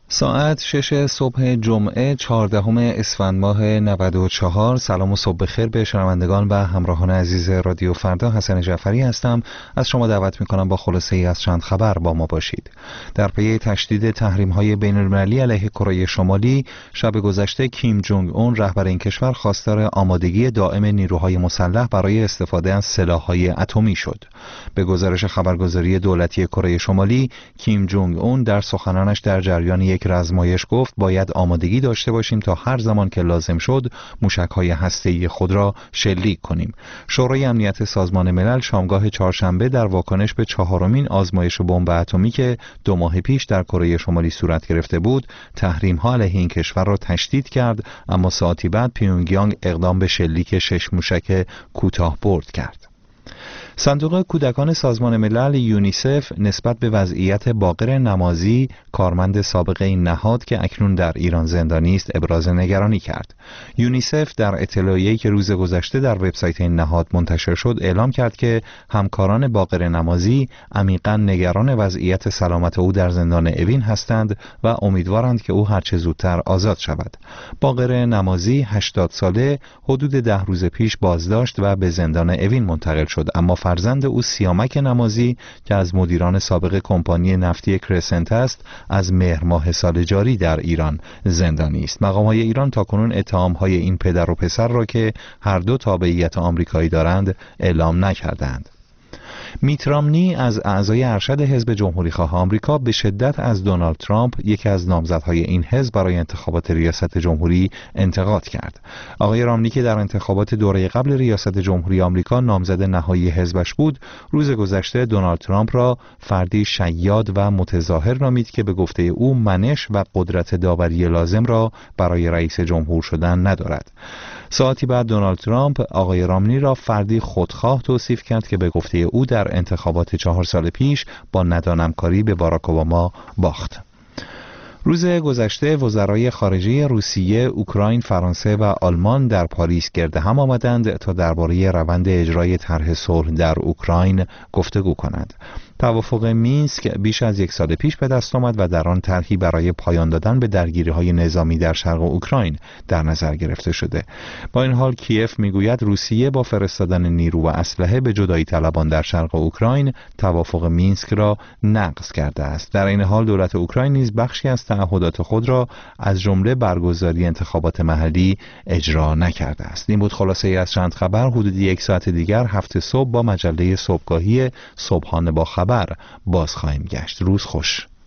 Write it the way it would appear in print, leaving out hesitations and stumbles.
ساعت 6 صبح جمعه 14 اسفند ماه 94. سلام و صبح بخیر به شنوندگان و همراهان عزیز رادیو فردا. حسن جعفری هستم. از شما دعوت میکنم با خلاصه ای از چند خبر با ما باشید. در پی تشدید تحریم‌های بین‌المللی علیه کره شمالی، شب گذشته کیم جونگ اون رهبر این کشور خواستار آمادگی دائم نیروهای مسلح برای استفاده از سلاح‌های اتمی شد. به گزارش خبرگزاری دولتی کره شمالی، کیم جونگ اون در سخنانش در جریان یک رزمایش گفت باید آمادگی داشته باشیم تا هر زمان که لازم شد موشک‌های هسته‌ای خود را شلیک کنیم. شورای امنیت سازمان ملل شامگاه چهارشنبه در واکنش به چهارمین آزمایش بمب اتمی که 2 ماه پیش در کره شمالی صورت گرفته بود، تحریم‌ها علیه این کشور را تشدید کرد، اما ساعتی بعد پیونگیانگ اقدام به شلیک 6 موشک کوتاه‌برد کرد. صندوق کودکان سازمان ملل یونیسف نسبت به وضعیت باقر نمازی، کارمند سابق این نهاد که اکنون در ایران زندانی است، ابراز نگرانی کرد. یونیسف در اطلاعیه‌ای که روز گذشته در وبسایت این نهاد منتشر شد اعلام کرد که همکاران باقر نمازی عمیقاً نگران وضعیت سلامت او در زندان اوین هستند و امیدوارند که او هرچه زودتر آزاد شود. باقر نمازی 80 ساله حدود 10 روز پیش بازداشت و به زندان اوین منتقل شد، اما فرزند او سیامک نمازی که از مدیران سابق کمپانی نفتی کرسنت است، از مهر ماه سال جاری در ایران زندانی است. مقام‌های ایران تاکنون اتهام‌های این پدر و پسر را که هر دو تابعیت آمریکایی دارند اعلام نکردند. میت رامنی از اعضای ارشد حزب جمهوری‌خواه آمریکا به شدت از دونالد ترامپ، یکی از نامزدهای این حزب برای انتخابات ریاست جمهوری، انتقاد کرد. آقای رامنی که در انتخابات دوره قبل ریاست جمهوری آمریکا نامزد نهایی حزبش بود، روز گذشته دونالد ترامپ را فردی شیاد و متظاهر نامید که به گفته او منش و قدرت داوری لازم را برای رئیس جمهور شدن ندارد. ساعتی بعد دونالد ترامپ آقای رامنی را فردی خودخواه توصیف کرد که به گفته او در انتخابات 4 سال پیش با ندانمکاری به باراک اوباما باخت. روز گذشته وزرای خارجه روسیه، اوکراین، فرانسه و آلمان در پاریس گرد هم آمدند تا درباره روند اجرای طرح صلح در اوکراین گفتگو کنند. توافق مینسک بیش از 1 سال پیش به دست آمد و در آن طرحی برای پایان دادن به درگیری‌های نظامی در شرق اوکراین در نظر گرفته شده. با این حال کیف میگوید روسیه با فرستادن نیرو و اسلحه به جدایی طلبان در شرق اوکراین توافق مینسک را نقض کرده است. در این حال دولت اوکراین نیز بخشی از تعهدات خود را از جمله برگزاری انتخابات محلی اجرا نکرده است. این بود خلاصه ای از چند خبر. حدود 1 ساعت دیگر هفت صبح با مجله صبحگاهی صبحانه با خبر باز خواهیم گشت. روز خوش.